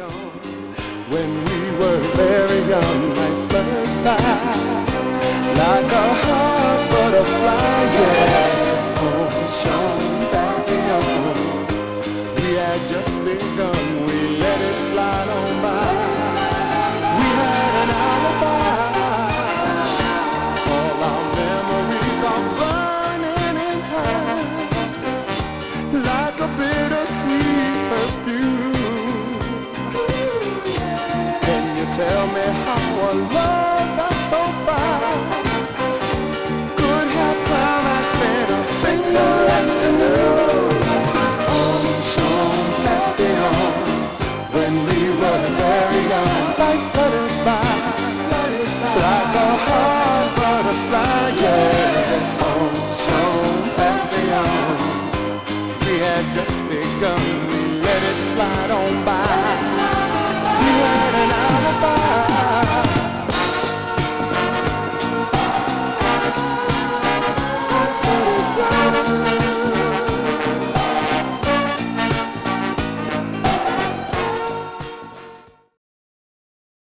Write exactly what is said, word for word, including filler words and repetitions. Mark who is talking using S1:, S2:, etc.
S1: When we were very young, like butterfly, like a hot butterfly, yeah. Oh, Sean Papillon, we had just begun, we let it slide on by. We had an alibi, all our memories are burning in time, like a bittersweet perfume. Tell me how a love that's so fine could have climaxed in a single afternoon. On Sean Papillon, when we were very young, like butterfly, like a hard butterfly, yeah. On Sean Papillon, we had just begun, we let it slide on by.